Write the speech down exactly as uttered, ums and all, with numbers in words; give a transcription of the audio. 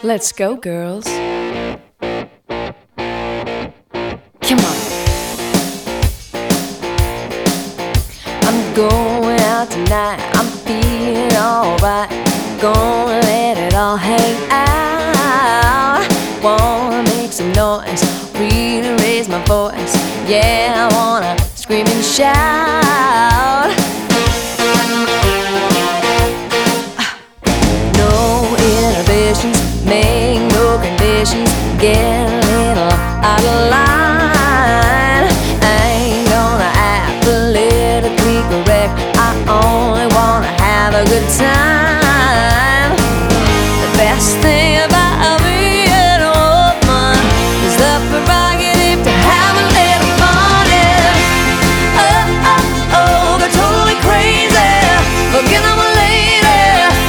Let's go, girls. Come on. I'm going out tonight. I'm feeling alright. Gonna let it all hang out. Wanna make some noise, really raise my voice. Yeah, I wanna scream and shout. No inhibitions, make no conditions. Get a little out of line. I ain't gonna act politically correct. I only wanna have a good time.